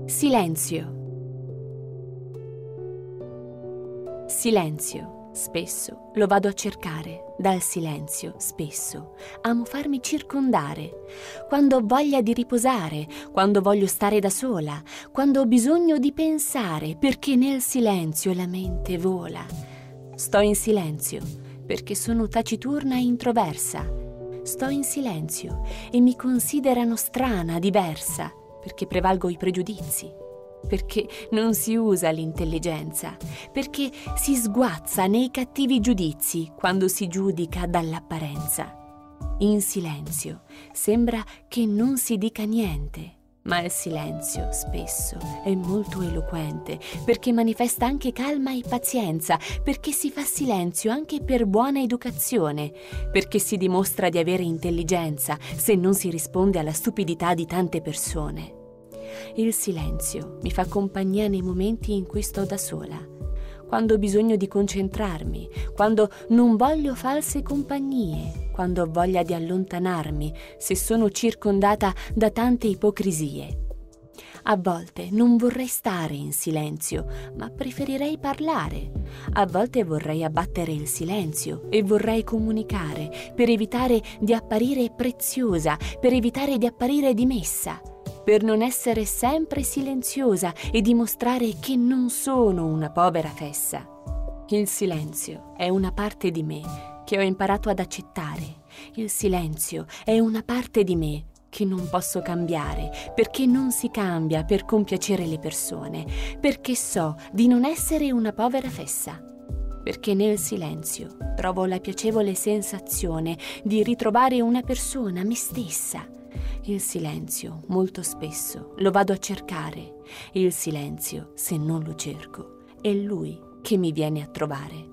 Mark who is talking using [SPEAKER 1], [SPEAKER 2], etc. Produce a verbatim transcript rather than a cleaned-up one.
[SPEAKER 1] Silenzio. Silenzio, spesso lo vado a cercare. Dal silenzio, spesso, amo farmi circondare. Quando ho voglia di riposare, quando voglio stare da sola, quando ho bisogno di pensare, perché nel silenzio la mente vola. Sto in silenzio, perché sono taciturna e introversa. Sto in silenzio e mi considerano strana, diversa, perché prevalgo i pregiudizi. Perché non si usa l'intelligenza, perché si sguazza nei cattivi giudizi quando si giudica dall'apparenza. In silenzio sembra che non si dica niente, ma il silenzio spesso è molto eloquente, perché manifesta anche calma e pazienza, perché si fa silenzio anche per buona educazione, perché si dimostra di avere intelligenza se non si risponde alla stupidità di tante persone. Il silenzio mi fa compagnia nei momenti in cui sto da sola, quando ho bisogno di concentrarmi, quando non voglio false compagnie, quando ho voglia di allontanarmi se sono circondata da tante ipocrisie. A volte non vorrei stare in silenzio, ma preferirei parlare. A volte vorrei abbattere il silenzio e vorrei comunicare per evitare di apparire preziosa, per evitare di apparire dimessa, per non essere sempre silenziosa e dimostrare che non sono una povera fessa. Il silenzio è una parte di me che ho imparato ad accettare. Il silenzio è una parte di me che non posso cambiare, perché non si cambia per compiacere le persone, perché so di non essere una povera fessa, perché nel silenzio trovo la piacevole sensazione di ritrovare una persona, me stessa. Il silenzio, molto spesso, lo vado a cercare. Il silenzio, se non lo cerco, è lui che mi viene a trovare.